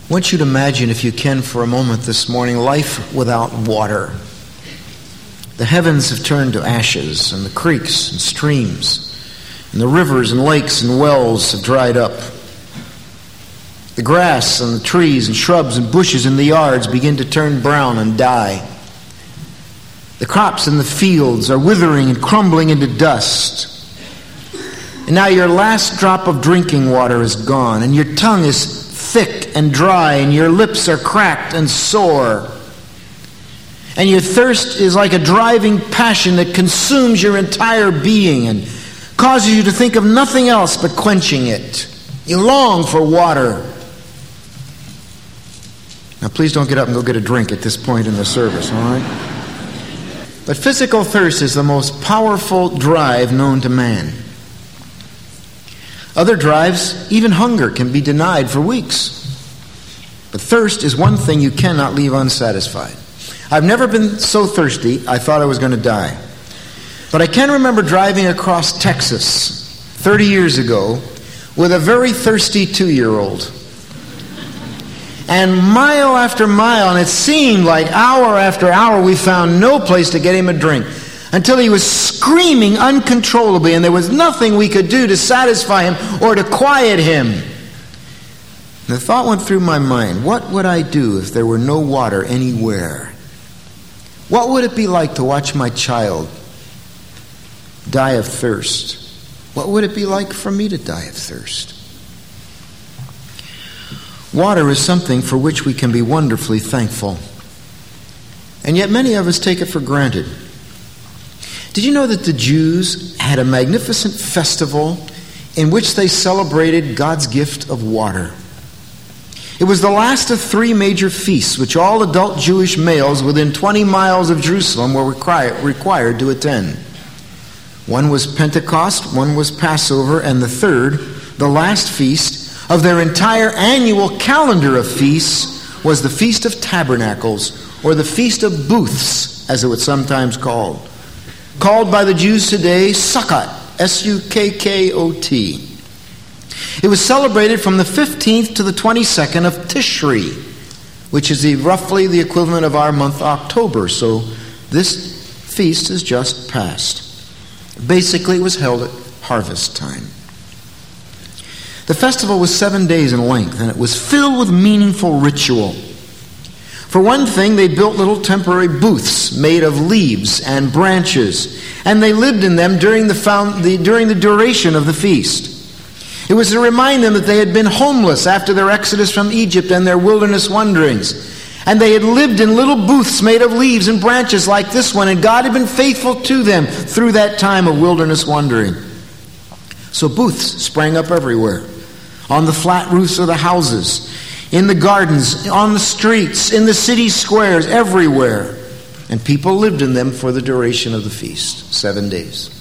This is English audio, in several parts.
I want you to imagine, if you can, for a moment this morning, life without water. The heavens have turned to ashes, and the creeks and streams, and the rivers and lakes and wells have dried up. The grass and the trees and shrubs and bushes in the yards begin to turn brown and die. The crops in the fields are withering and crumbling into dust. And now your last drop of drinking water is gone, and your tongue is thick and dry, and your lips are cracked and sore. And your thirst is like a driving passion that consumes your entire being and causes you to think of nothing else but quenching it. You long for water. Now please don't get up and go get a drink at this point in the service, all right? But physical thirst is the most powerful drive known to man. Other drives, even hunger, can be denied for weeks. But thirst is one thing you cannot leave unsatisfied. I've never been so thirsty I thought I was going to die. But I can remember driving across Texas 30 years ago with a very thirsty 2-year-old. And mile after mile, and it seemed like hour after hour, we found no place to get him a drink, until he was screaming uncontrollably, and there was nothing we could do to satisfy him or to quiet him. And the thought went through my mind, what would I do if there were no water anywhere? What would it be like to watch my child die of thirst? What would it be like for me to die of thirst? Water is something for which we can be wonderfully thankful. And yet many of us take it for granted. Did you know that the Jews had a magnificent festival in which they celebrated God's gift of water? It was the last of 3 major feasts which all adult Jewish males within 20 miles of Jerusalem were required to attend. One was Pentecost, one was Passover, and the third, the last feast of their entire annual calendar of feasts, was the Feast of Tabernacles, or the Feast of Booths, as it was sometimes called. Called by the Jews today Sukkot, S-U-K-K-O-T. It was celebrated from the 15th to the 22nd of Tishri, which is roughly the equivalent of our month October, so this feast is just past. Basically, it was held at harvest time. The festival was 7 days in length, and it was filled with meaningful ritual. For one thing, they built little temporary booths made of leaves and branches, and they lived in them during the duration of the feast. It was to remind them that they had been homeless after their exodus from Egypt and their wilderness wanderings. And they had lived in little booths made of leaves and branches like this one, and God had been faithful to them through that time of wilderness wandering. So booths sprang up everywhere, on the flat roofs of the houses, in the gardens, on the streets, in the city squares, everywhere. And people lived in them for the duration of the feast, 7 days.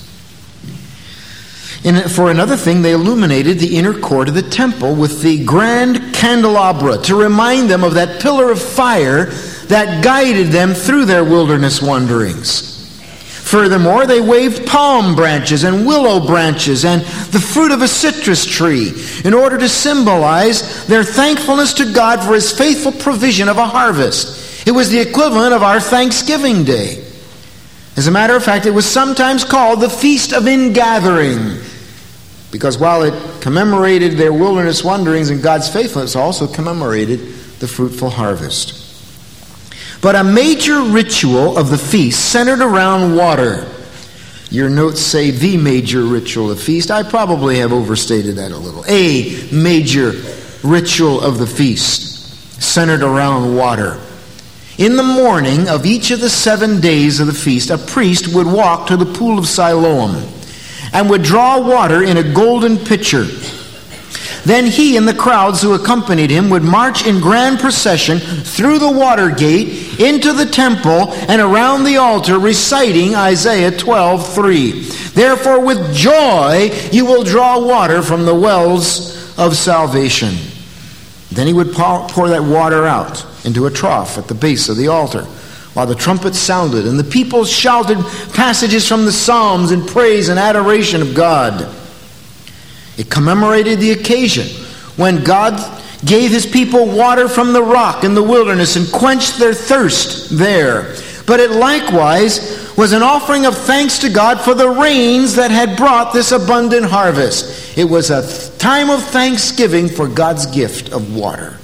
And for another thing, they illuminated the inner court of the temple with the grand candelabra to remind them of that pillar of fire that guided them through their wilderness wanderings. Furthermore, they waved palm branches and willow branches and the fruit of a citrus tree in order to symbolize their thankfulness to God for His faithful provision of a harvest. It was the equivalent of our Thanksgiving Day. As a matter of fact, it was sometimes called the Feast of Ingathering, because while it commemorated their wilderness wanderings and God's faithfulness, it also commemorated the fruitful harvest. But a major ritual of the feast centered around water. Your notes say the major ritual of the feast. I probably have overstated that a little. A major ritual of the feast centered around water. In the morning of each of the 7 days of the feast, a priest would walk to the pool of Siloam and would draw water in a golden pitcher. Then he and the crowds who accompanied him would march in grand procession through the water gate into the temple and around the altar, reciting Isaiah 12:3. Therefore with joy you will draw water from the wells of salvation. Then he would pour that water out into a trough at the base of the altar, while the trumpet sounded and the people shouted passages from the Psalms in praise and adoration of God. It commemorated the occasion when God gave his people water from the rock in the wilderness and quenched their thirst there. But it likewise was an offering of thanks to God for the rains that had brought this abundant harvest. It was a time of thanksgiving for God's gift of water.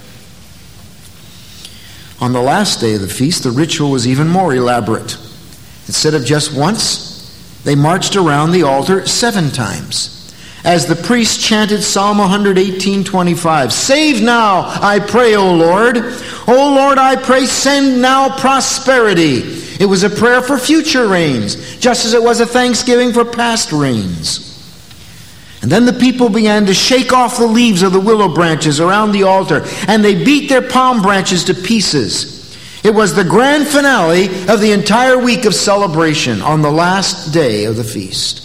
On the last day of the feast, the ritual was even more elaborate. Instead of just once, they marched around the altar 7 times. As the priest chanted Psalm 118:25, "Save now, I pray, O Lord. O Lord, I pray, send now prosperity." It was a prayer for future rains, just as it was a thanksgiving for past rains. And then the people began to shake off the leaves of the willow branches around the altar, and they beat their palm branches to pieces. It was the grand finale of the entire week of celebration on the last day of the feast.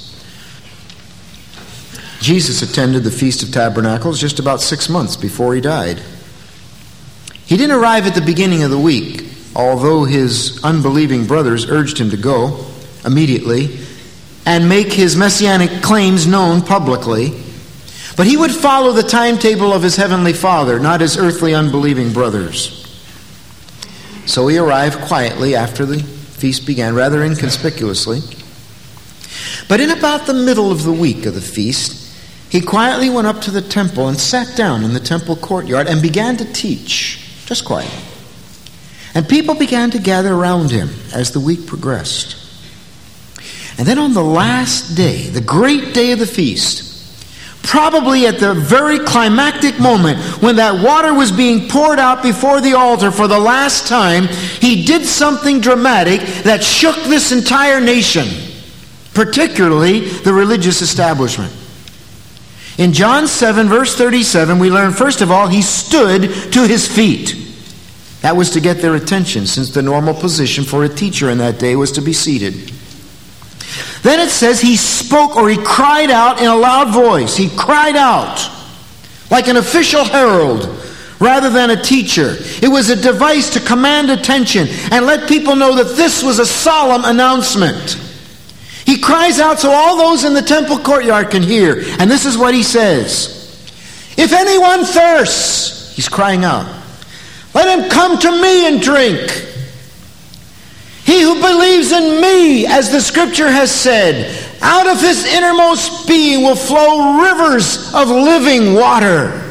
Jesus attended the Feast of Tabernacles just about 6 months before he died. He didn't arrive at the beginning of the week, although his unbelieving brothers urged him to go immediately and make his messianic claims known publicly. But he would follow the timetable of his heavenly Father, not his earthly unbelieving brothers. So he arrived quietly after the feast began, rather inconspicuously. But in about the middle of the week of the feast, he quietly went up to the temple and sat down in the temple courtyard and began to teach, just quietly. And people began to gather around him as the week progressed. And then on the last day, the great day of the feast, probably at the very climactic moment when that water was being poured out before the altar for the last time, he did something dramatic that shook this entire nation, particularly the religious establishment. In John 7, verse 37, we learn, first of all, he stood to his feet. That was to get their attention, since the normal position for a teacher in that day was to be seated. Then it says he spoke, or he cried out in a loud voice. He cried out like an official herald rather than a teacher. It was a device to command attention and let people know that this was a solemn announcement. He cries out so all those in the temple courtyard can hear. And this is what he says. "If anyone thirsts," he's crying out, "let him come to me and drink. He who believes in me, as the scripture has said, out of his innermost being will flow rivers of living water."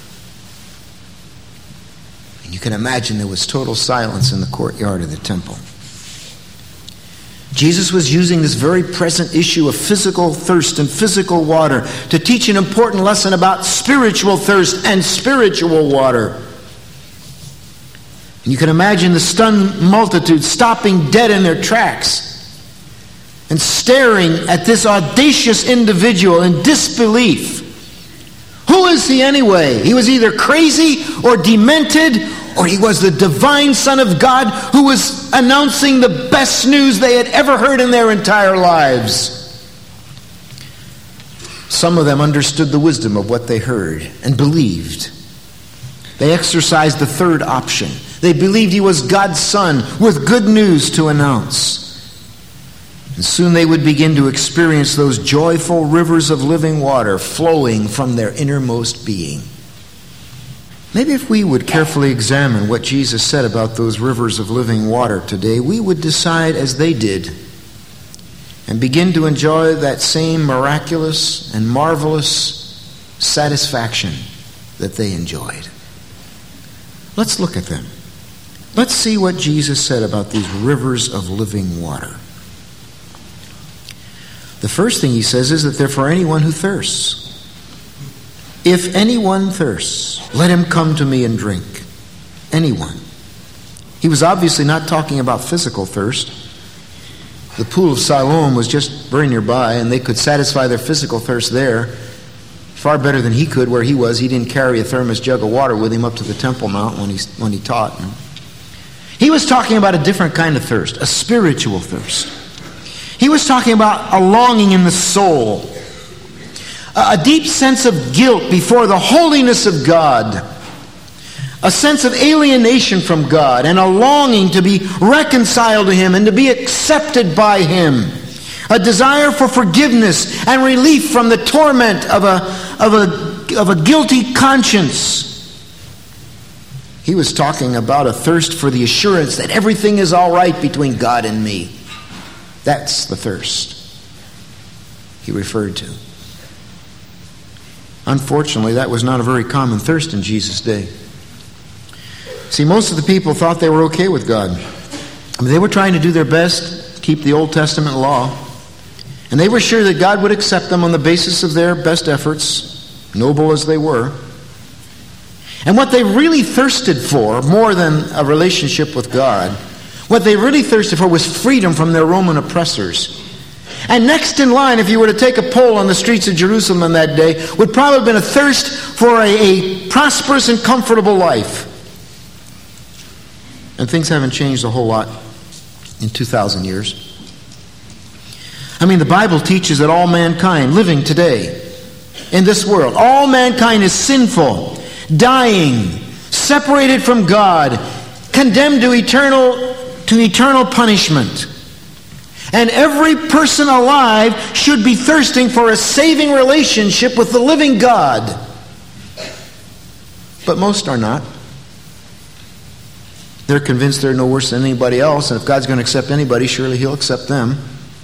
And you can imagine there was total silence in the courtyard of the temple. Jesus was using this very present issue of physical thirst and physical water to teach an important lesson about spiritual thirst and spiritual water. And you can imagine the stunned multitude stopping dead in their tracks and staring at this audacious individual in disbelief. Who is he anyway? He was either crazy or demented, or he was the divine Son of God who was announcing the best news they had ever heard in their entire lives. Some of them understood the wisdom of what they heard and believed. They exercised the third option. They believed he was God's Son with good news to announce. And soon they would begin to experience those joyful rivers of living water flowing from their innermost being. Maybe if we would carefully examine what Jesus said about those rivers of living water today, we would decide as they did and begin to enjoy that same miraculous and marvelous satisfaction that they enjoyed. Let's look at them. Let's see what Jesus said about these rivers of living water. The first thing he says is that they're for anyone who thirsts. If anyone thirsts, let him come to me and drink. Anyone. He was obviously not talking about physical thirst. The pool of Siloam was just very nearby, and they could satisfy their physical thirst there far better than he could where he was. He didn't carry a thermos jug of water with him up to the Temple Mount when he taught. He was talking about a different kind of thirst, a spiritual thirst. He was talking about a longing in the soul, a deep sense of guilt before the holiness of God, a sense of alienation from God, and a longing to be reconciled to Him and to be accepted by Him, a desire for forgiveness and relief from the torment of a guilty conscience. He was talking about a thirst for the assurance that everything is all right between God and me. That's the thirst he referred to. Unfortunately, that was not a very common thirst in Jesus' day. See, most of the people thought they were okay with God. I mean, they were trying to do their best to keep the Old Testament law. And they were sure that God would accept them on the basis of their best efforts, noble as they were. And what they really thirsted for, more than a relationship with God, what they really thirsted for was freedom from their Roman oppressors. And next in line, if you were to take a poll on the streets of Jerusalem on that day, would probably have been a thirst for a prosperous and comfortable life. And things haven't changed a whole lot in 2,000 years. I mean, the Bible teaches that all mankind living today in this world, all mankind is sinful, dying, separated from God, condemned to eternal punishment. And every person alive should be thirsting for a saving relationship with the living God. But most are not. They're convinced they're no worse than anybody else, and if God's going to accept anybody, surely He'll accept them.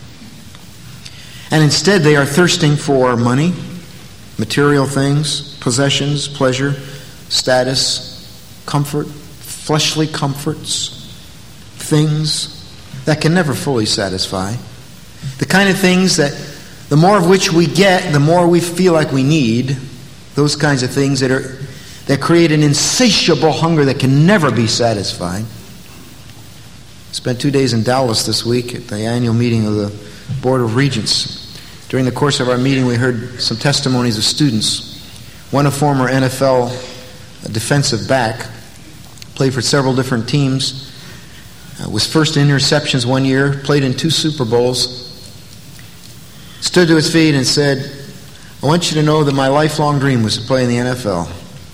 And instead they are thirsting for money, material things, possessions, pleasure, status, comfort, fleshly comforts, things that can never fully satisfy. The kind of things that the more of which we get, the more we feel like we need. Those kinds of things that create an insatiable hunger that can never be satisfied. Spent 2 days in Dallas this week at the annual meeting of the Board of Regents. During the course of our meeting, we heard some testimonies of students. One, a former NFL defensive back, played for several different teams, was first in interceptions one year, played in 2 Super Bowls, stood to his feet and said, "I want you to know that my lifelong dream was to play in the NFL,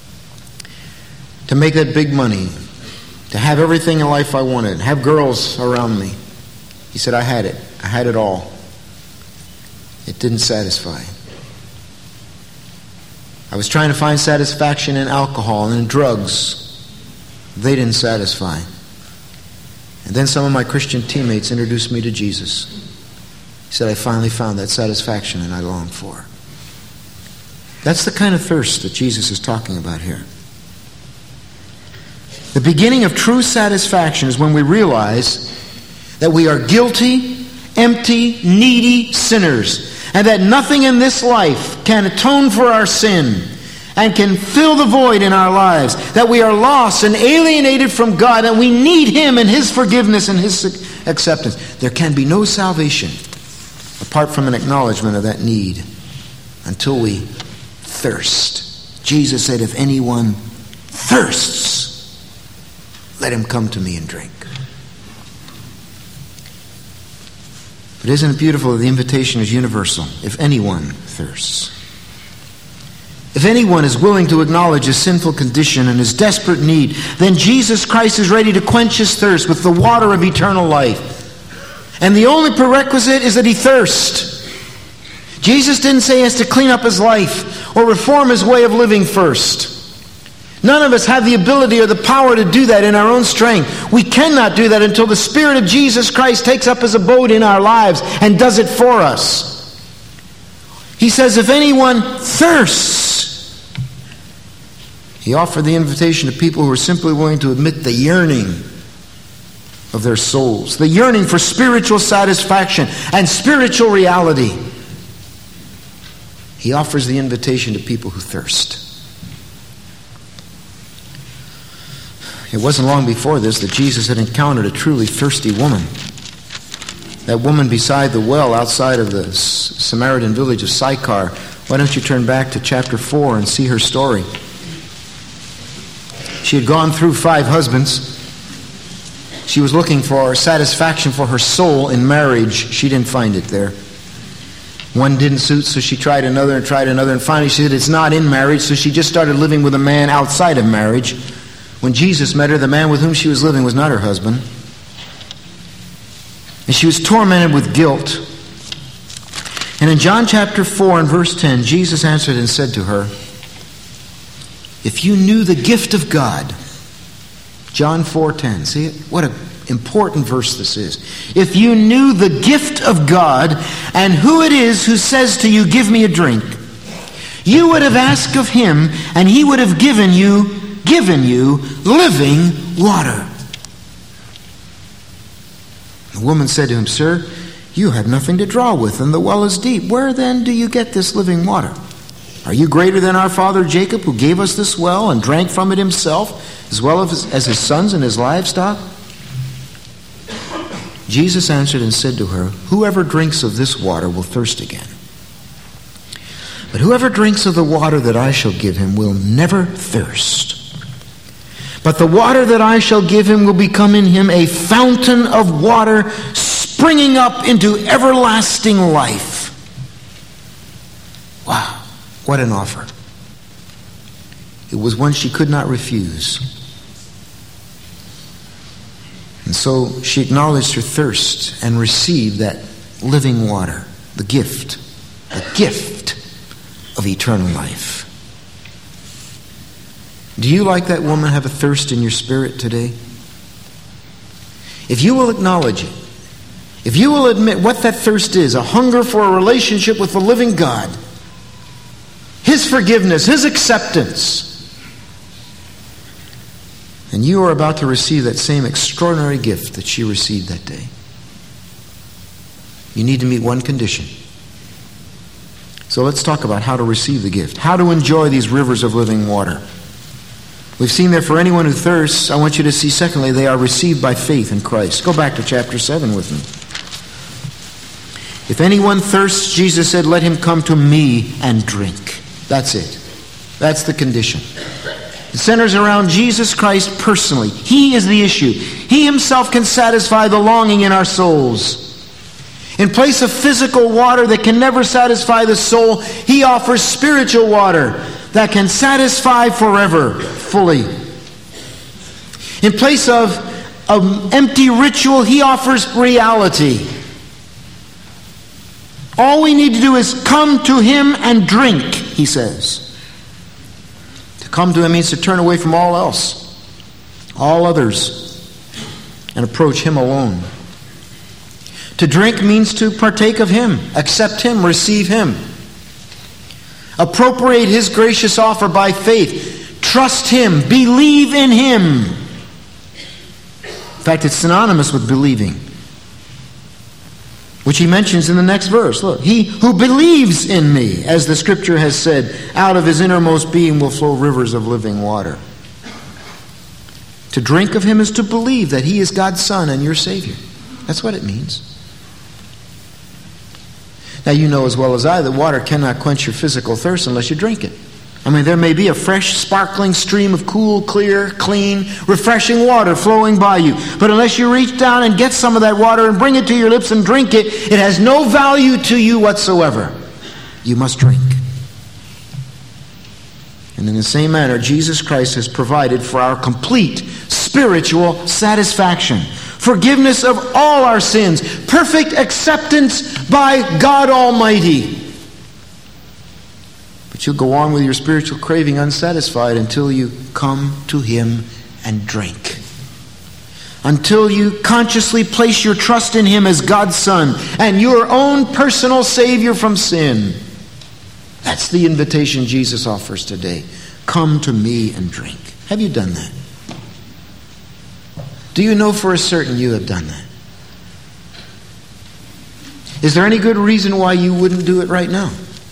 to make that big money, to have everything in life I wanted, have girls around me." He said, "I had it. I had it all. It didn't satisfy. I was trying to find satisfaction in alcohol and in drugs. They didn't satisfy. And then some of my Christian teammates introduced me to Jesus. He said, I finally found that satisfaction and I longed for." That's the kind of thirst that Jesus is talking about here. The beginning of true satisfaction is when we realize that we are guilty, empty, needy sinners, and that nothing in this life can atone for our sin and can fill the void in our lives, that we are lost and alienated from God, and we need Him and His forgiveness and His acceptance. There can be no salvation apart from an acknowledgement of that need until we thirst. Jesus said, "If anyone thirsts, let him come to me and drink." But isn't it beautiful that the invitation is universal? If anyone thirsts. If anyone is willing to acknowledge his sinful condition and his desperate need, then Jesus Christ is ready to quench his thirst with the water of eternal life. And the only prerequisite is that he thirst. Jesus didn't say he has to clean up his life or reform his way of living first. None of us have the ability or the power to do that in our own strength. We cannot do that until the Spirit of Jesus Christ takes up his abode in our lives and does it for us. He says, if anyone thirsts, he offered the invitation to people who are simply willing to admit the yearning of their souls, the yearning for spiritual satisfaction and spiritual reality. He offers the invitation to people who thirst. It wasn't long before this that Jesus had encountered a truly thirsty woman. That woman beside the well outside of the Samaritan village of Sychar. Why don't you turn back to chapter 4 and see her story? She had gone through 5 husbands. She was looking for satisfaction for her soul in marriage. She didn't find it there. One didn't suit, so she tried another, and finally she said it's not in marriage, so she just started living with a man outside of marriage. When Jesus met her, the man with whom she was living was not her husband. And she was tormented with guilt. And in John chapter 4 and verse 10, Jesus answered and said to her, if you knew the gift of God John 4:10. See it? What an important verse this is. If you knew the gift of God and who it is who says to you, give me a drink, you would have asked of him, and he would have given you living water. The woman said to him, Sir, you have nothing to draw with, and the well is deep. Where then do you get this living water? Are you greater than our father Jacob, who gave us this well and drank from it himself, as well as his sons and his livestock? Jesus answered and said to her, Whoever drinks of this water will thirst again. But whoever drinks of the water that I shall give him will never thirst. But the water that I shall give him will become in him a fountain of water springing up into everlasting life. Wow, what an offer. It was one she could not refuse. And so she acknowledged her thirst and received that living water, the gift of eternal life. Do you, like that woman, have a thirst in your spirit today? If you will acknowledge it, if you will admit what that thirst is, a hunger for a relationship with the living God, His forgiveness, His acceptance, and you are about to receive that same extraordinary gift that she received that day. You need to meet one condition. So let's talk about how to receive the gift, how to enjoy these rivers of living water. We've seen that for anyone who thirsts, I want you to see, secondly, they are received by faith in Christ. Go back to chapter 7 with me. If anyone thirsts, Jesus said, let him come to me and drink. That's it. That's the condition. It centers around Jesus Christ personally. He is the issue. He himself can satisfy the longing in our souls. In place of physical water that can never satisfy the soul, He offers spiritual water that can satisfy forever, fully. In place of empty ritual, He offers reality. All we need to do is come to Him and drink, He says. To come to Him means to turn away from all else, all others, and approach Him alone. To drink means to partake of Him, accept Him, receive Him. Appropriate His gracious offer by faith. Trust Him, believe in Him. In fact, it's synonymous with believing, which He mentions in the next verse. Look, he who believes in me, as the Scripture has said, out of his innermost being will flow rivers of living water. To drink of Him is to believe that He is God's Son and your Savior. That's what it means. Now, you know as well as I that water cannot quench your physical thirst unless you drink it. I mean, there may be a fresh, sparkling stream of cool, clear, clean, refreshing water flowing by you. But unless you reach down and get some of that water and bring it to your lips and drink it, it has no value to you whatsoever. You must drink. And in the same manner, Jesus Christ has provided for our complete spiritual satisfaction. Forgiveness of all our sins. Perfect acceptance by God Almighty. But you'll go on with your spiritual craving unsatisfied until you come to Him and drink. Until you consciously place your trust in Him as God's Son and your own personal Savior from sin. That's the invitation Jesus offers today. Come to me and drink. Have you done that? Do you know for a certain you have done that? Is there any good reason why you wouldn't do it right now?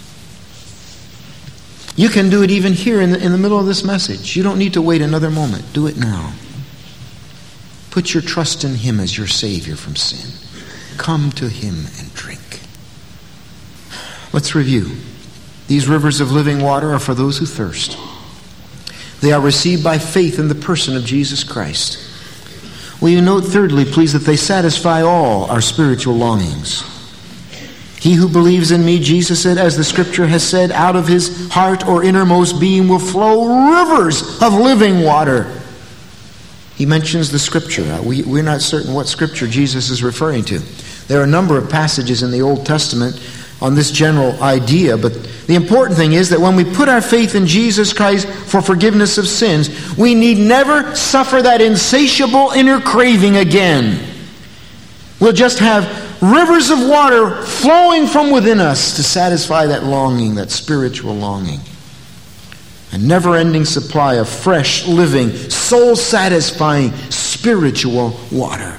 You can do it even here in the middle of this message. You don't need to wait another moment. Do it now. Put your trust in Him as your Savior from sin. Come to Him and drink. Let's review. These rivers of living water are for those who thirst. They are received by faith in the person of Jesus Christ. Will you note, thirdly, please, that they satisfy all our spiritual longings. He who believes in me, Jesus said, as the Scripture has said, out of his heart or innermost being will flow rivers of living water. He mentions the Scripture. We're not certain what Scripture Jesus is referring to. There are a number of passages in the Old Testament on this general idea, but the important thing is that when we put our faith in Jesus Christ for forgiveness of sins, we need never suffer that insatiable inner craving again. We'll just have rivers of water flowing from within us to satisfy that longing, that spiritual longing. A never-ending supply of fresh, living, soul-satisfying spiritual water.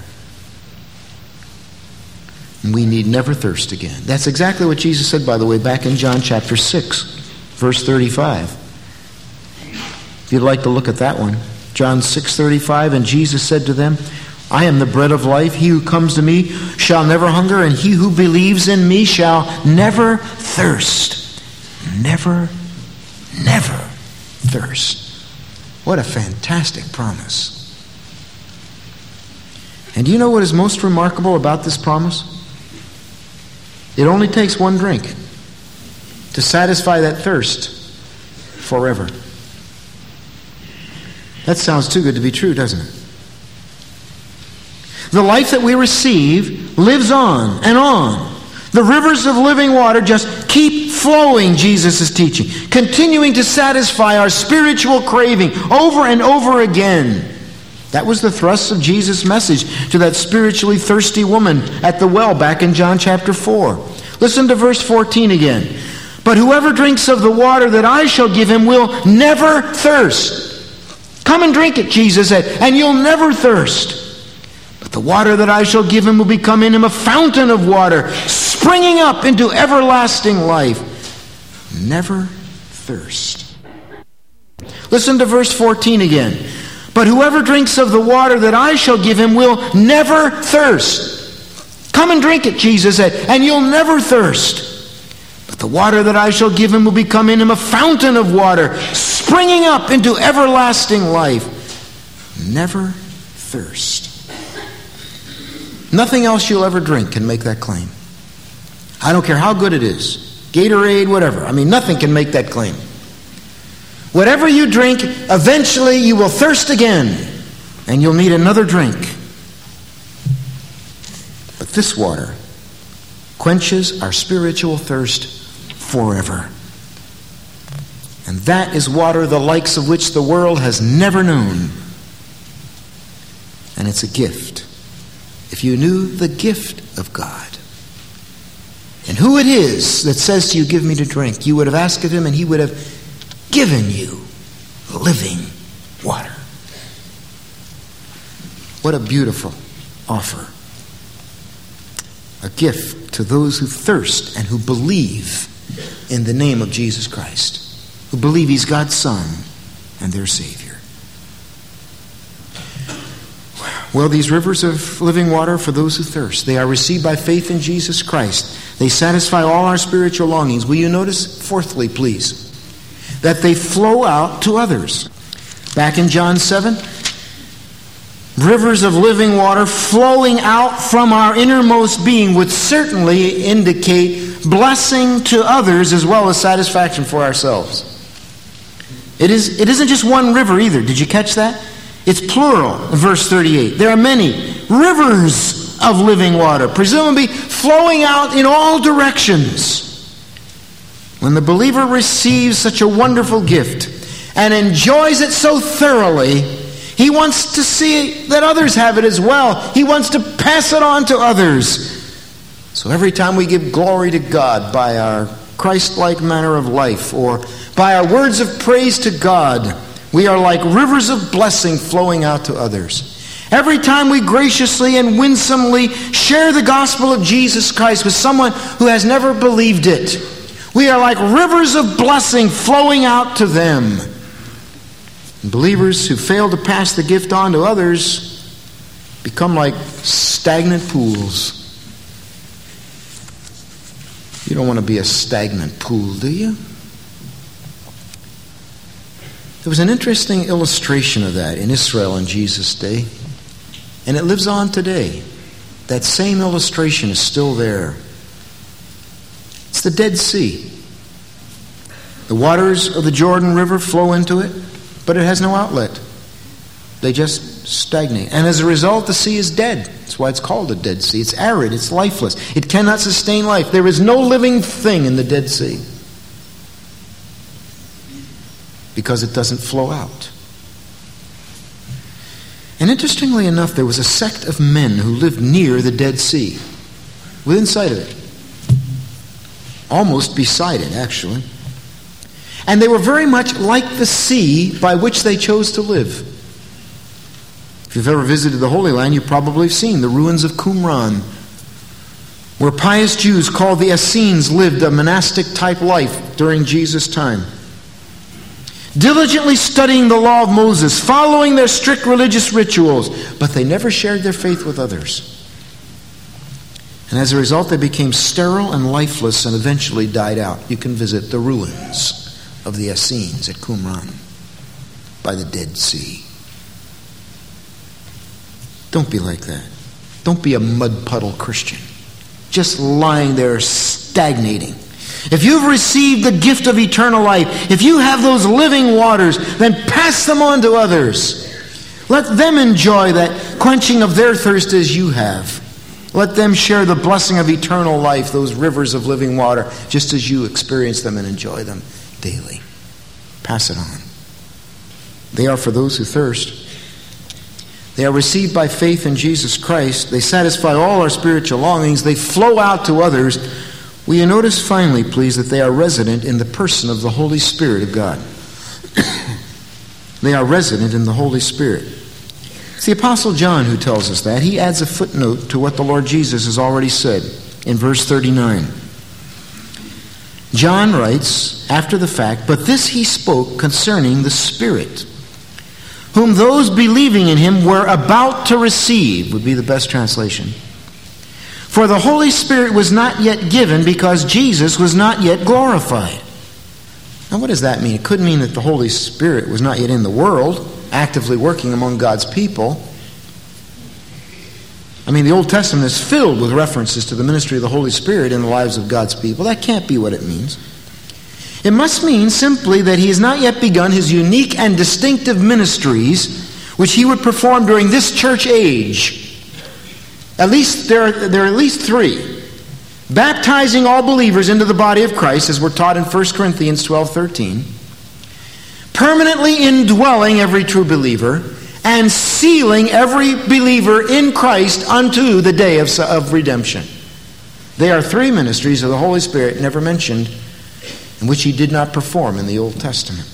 And we need never thirst again. That's exactly what Jesus said, by the way, back in John chapter 6, verse 35. If you'd like to look at that one. John 6:35, and Jesus said to them, I am the bread of life. He who comes to me shall never hunger, and he who believes in me shall never thirst. Never, never thirst. What a fantastic promise. And do you know what is most remarkable about this promise? It only takes one drink to satisfy that thirst forever. That sounds too good to be true, doesn't it? The life that we receive lives on and on. The rivers of living water just keep flowing, Jesus is teaching, continuing to satisfy our spiritual craving over and over again. That was the thrust of Jesus' message to that spiritually thirsty woman at the well back in John chapter 4. Listen to verse 14 again. But whoever drinks of the water that I shall give him will never thirst. Come and drink it, Jesus said, and you'll never thirst. But the water that I shall give him will become in him a fountain of water, springing up into everlasting life. Never thirst. Listen to verse 14 again. But whoever drinks of the water that I shall give him will never thirst. Come and drink it, Jesus said, and you'll never thirst. But the water that I shall give him will become in him a fountain of water, springing up into everlasting life. Never thirst. Nothing else you'll ever drink can make that claim. I don't care how good it is. Gatorade, whatever. I mean, nothing can make that claim. Whatever you drink, eventually you will thirst again, and you'll need another drink. But this water quenches our spiritual thirst forever. And that is water the likes of which the world has never known. And it's a gift. If you knew the gift of God, and who it is that says to you, give me to drink, you would have asked of him, and he would have given you living water. What a beautiful offer. A gift to those who thirst and who believe in the name of Jesus Christ, who believe he's God's Son and their Savior. Well, these rivers of living water for those who thirst, they are received by faith in Jesus Christ. They satisfy all our spiritual longings. Will you notice, fourthly, please, that they flow out to others. Back in John 7, rivers of living water flowing out from our innermost being would certainly indicate blessing to others as well as satisfaction for ourselves. It isn't just one river either. Did you catch that? It's plural in verse 38. There are many rivers of living water, presumably flowing out in all directions. When the believer receives such a wonderful gift and enjoys it so thoroughly, he wants to see that others have it as well. He wants to pass it on to others. So every time we give glory to God by our Christ-like manner of life or by our words of praise to God, we are like rivers of blessing flowing out to others. Every time we graciously and winsomely share the gospel of Jesus Christ with someone who has never believed it, we are like rivers of blessing flowing out to them. And believers who fail to pass the gift on to others become like stagnant pools. You don't want to be a stagnant pool, do you? There was an interesting illustration of that in Israel in Jesus' day, and it lives on today. That same illustration is still there. It's the Dead Sea. The waters of the Jordan River flow into it, but it has no outlet. They just stagnate. And as a result, the sea is dead. That's why it's called a Dead Sea. It's arid. It's lifeless. It cannot sustain life. There is no living thing in the Dead Sea because it doesn't flow out. And interestingly enough, there was a sect of men who lived near the Dead Sea, within sight of it. Almost beside it, actually. And they were very much like the sea by which they chose to live. If you've ever visited the Holy Land, you've probably seen the ruins of Qumran, where pious Jews called the Essenes lived a monastic-type life during Jesus' time. Diligently studying the law of Moses, following their strict religious rituals, but they never shared their faith with others. And as a result, they became sterile and lifeless and eventually died out. You can visit the ruins of the Essenes at Qumran by the Dead Sea. Don't be like that. Don't be a mud puddle Christian, just lying there stagnating. If you've received the gift of eternal life, if you have those living waters, then pass them on to others. Let them enjoy that quenching of their thirst as you have. Let them share the blessing of eternal life, those rivers of living water, just as you experience them and enjoy them daily. Pass it on. They are for those who thirst. They are received by faith in Jesus Christ. They satisfy all our spiritual longings. They flow out to others. Will you notice finally, please, that they are resident in the person of the Holy Spirit of God? They are resident in the Holy Spirit. It's the Apostle John who tells us that. He adds a footnote to what the Lord Jesus has already said in verse 39. John writes, after the fact, "But this he spoke concerning the Spirit, whom those believing in him were about to receive," would be the best translation. "For the Holy Spirit was not yet given because Jesus was not yet glorified." Now what does that mean? It could mean that the Holy Spirit was not yet in the world, actively working among God's people. I mean, the Old Testament is filled with references to the ministry of the Holy Spirit in the lives of God's people. That can't be what it means. It must mean simply that he has not yet begun his unique and distinctive ministries, which he would perform during this church age. At least there are at least three. Baptizing all believers into the body of Christ, as we're taught in 1 Corinthians 12:13. Permanently indwelling every true believer, and sealing every believer in Christ unto the day of redemption. They are three ministries of the Holy Spirit never mentioned, in which he did not perform in the Old Testament.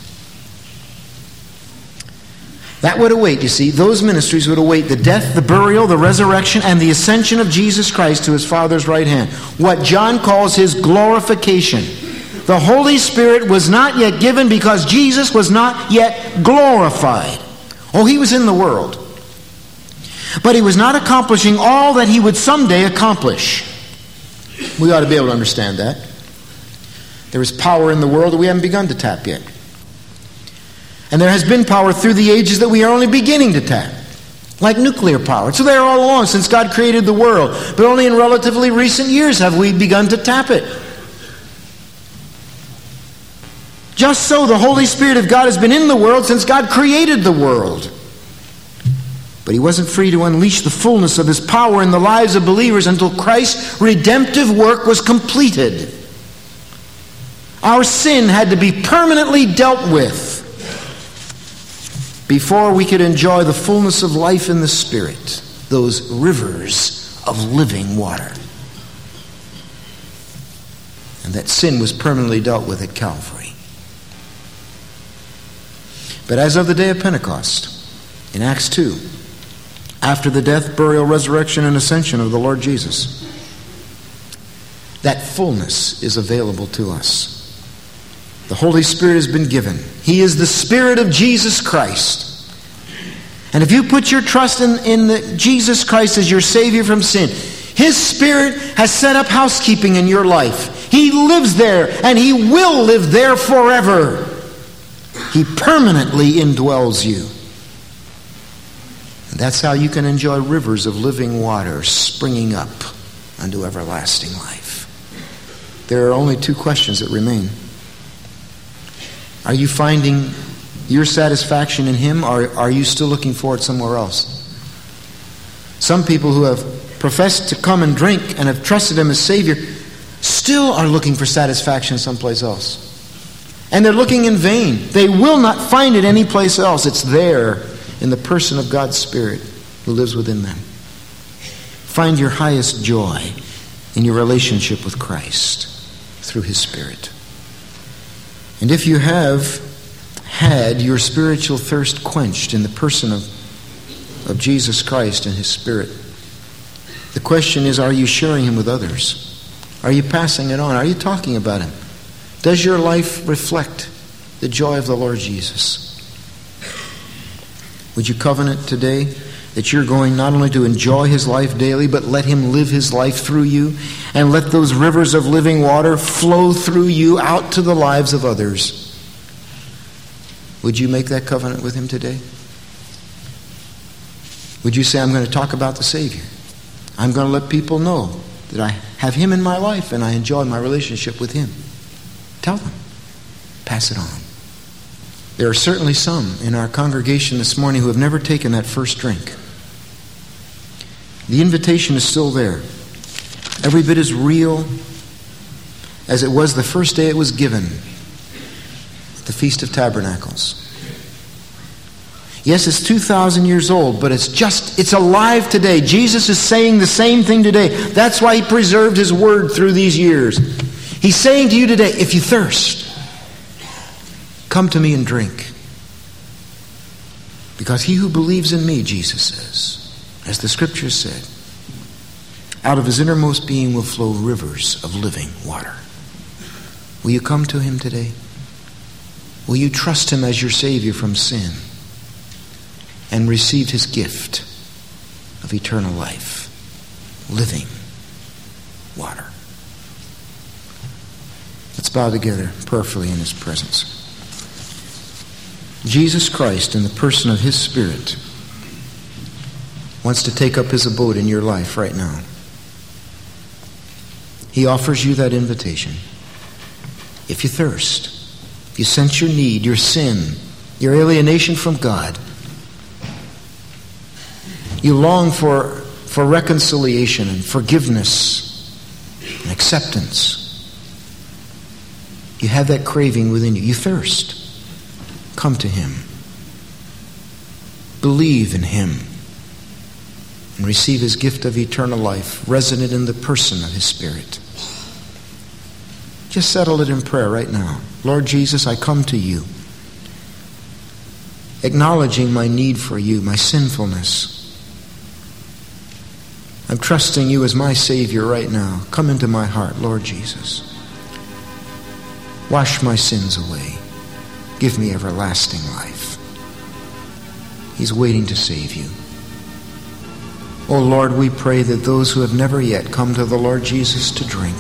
That would await, you see, those ministries would await the death, the burial, the resurrection, and the ascension of Jesus Christ to his Father's right hand. What John calls his glorification. The Holy Spirit was not yet given because Jesus was not yet glorified. Oh, he was in the world. But he was not accomplishing all that he would someday accomplish. We ought to be able to understand that. There is power in the world that we haven't begun to tap yet. And there has been power through the ages that we are only beginning to tap. Like nuclear power. It's there all along since God created the world. But only in relatively recent years have we begun to tap it. Just so, the Holy Spirit of God has been in the world since God created the world. But he wasn't free to unleash the fullness of his power in the lives of believers until Christ's redemptive work was completed. Our sin had to be permanently dealt with before we could enjoy the fullness of life in the Spirit, those rivers of living water. And that sin was permanently dealt with at Calvary. But as of the day of Pentecost, in Acts 2, after the death, burial, resurrection, and ascension of the Lord Jesus, that fullness is available to us. The Holy Spirit has been given. He is the Spirit of Jesus Christ. And if you put your trust in Jesus Christ as your Savior from sin, his Spirit has set up housekeeping in your life. He lives there, and he will live there forever. He permanently indwells you. And that's how you can enjoy rivers of living water springing up unto everlasting life. There are only two questions that remain. Are you finding your satisfaction in Him, or are you still looking for it somewhere else? Some people who have professed to come and drink and have trusted Him as Savior still are looking for satisfaction someplace else. And they're looking in vain. They will not find it anyplace else. It's there in the person of God's Spirit who lives within them. Find your highest joy in your relationship with Christ through His Spirit. And if you have had your spiritual thirst quenched in the person of Jesus Christ and His Spirit, the question is, are you sharing Him with others? Are you passing it on? Are you talking about Him? Does your life reflect the joy of the Lord Jesus? Would you covenant today that you're going not only to enjoy His life daily, but let Him live His life through you, and let those rivers of living water flow through you out to the lives of others? Would you make that covenant with Him today? Would you say, I'm going to talk about the Savior. I'm going to let people know that I have Him in my life and I enjoy my relationship with Him. Tell them. Pass it on. There are certainly some in our congregation this morning who have never taken that first drink. The invitation is still there. Every bit as real as it was the first day it was given at the Feast of Tabernacles. Yes, it's 2,000 years old, but it's alive today. Jesus is saying the same thing today. That's why He preserved His word through these years. He's saying to you today, if you thirst, come to me and drink. Because he who believes in me, Jesus says, as the Scriptures said, out of his innermost being will flow rivers of living water. Will you come to Him today? Will you trust Him as your Savior from sin and receive His gift of eternal life, living water? Let's bow together prayerfully in His presence. Jesus Christ, in the person of His Spirit, wants to take up His abode in your life right now. He offers you that invitation. If you thirst, if you sense your need, your sin, your alienation from God, you long for reconciliation and forgiveness and acceptance, you have that craving within you. You thirst. Come to Him. Believe in Him and receive His gift of eternal life resident in the person of His Spirit. Just settle it in prayer right now. Lord Jesus, I come to You, acknowledging my need for You, my sinfulness. I'm trusting You as my Savior right now. Come into my heart, Lord Jesus. Wash my sins away. Give me everlasting life. He's waiting to save you. Oh Lord, we pray that those who have never yet come to the Lord Jesus to drink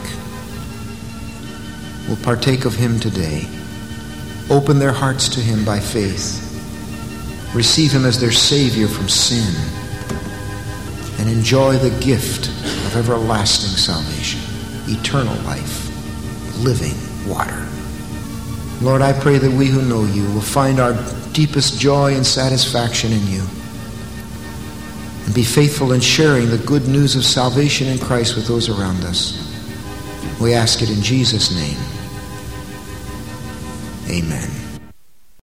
will partake of Him today. Open their hearts to Him by faith. Receive Him as their Savior from sin. And enjoy the gift of everlasting salvation, eternal life, living water. Lord, I pray that we who know You will find our deepest joy and satisfaction in You, and be faithful in sharing the good news of salvation in Christ with those around us. We ask it in Jesus' name. Amen.